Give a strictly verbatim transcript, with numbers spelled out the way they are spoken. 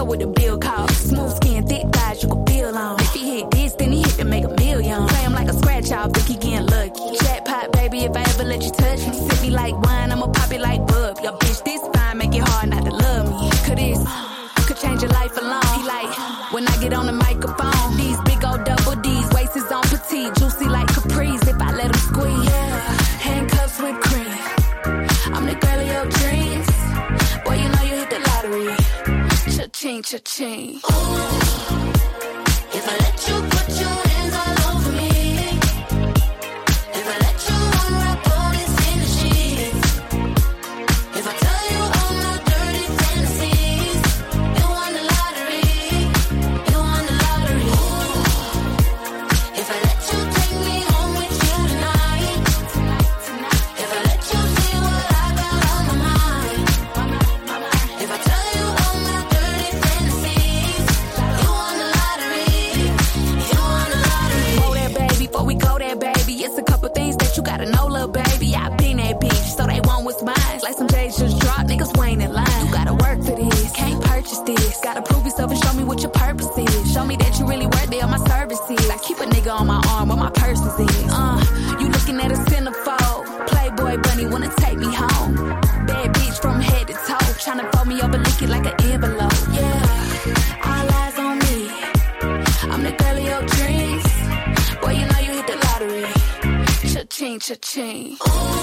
what the bill costs. Smooth skin, thick thighs, you can feel on. If he hit this, then he hit to make a million. Play him like a scratch off, think he getting lucky. Jackpot, baby, if I ever let you touch me. Sip me like wine, I'ma pop it like bub. Your bitch this fine, make it hard not to love me. Cause this could change your life alone. He like, when I get on the microphone, these big old double D's, waist is on petite, juicy like Caprice. If I let him squeeze, yeah. Handcuffs with cream. I'm the girl of your dreams. Boy, you know you hit the lottery. Cha-ching, cha-ching. Ooh, if I let you put your hands all over me, if I let you unwrap all this in the sheets, if I tell you all my dirty fantasies, you won the lottery, you won the lottery. Ooh, if I let you take me home with you tonight, if I let you see what I got on my mind, if I tell you all my dirty fantasies, you won the lottery, you won the lottery. Whoa there, baby, before we go there, baby, it's a couple things that you gotta know, little baby. I been that bitch, so they want what's mine. Like some J's just dropped, niggas waiting in line. You gotta work for this, can't purchase this. Gotta prove yourself and show me what your purpose is. Show me that you really worthy of my services. I keep a nigga on my arm where my purse is. Uh, you looking at a centerfold. Playboy bunny wanna take me home. Bad bitch from head to toe, tryna fold me up and lick it like an envelope. Yeah, all eyes on me. I'm the girl of your dreams. Boy, you know you hit the lottery. Cha-ching, cha-ching. Ooh,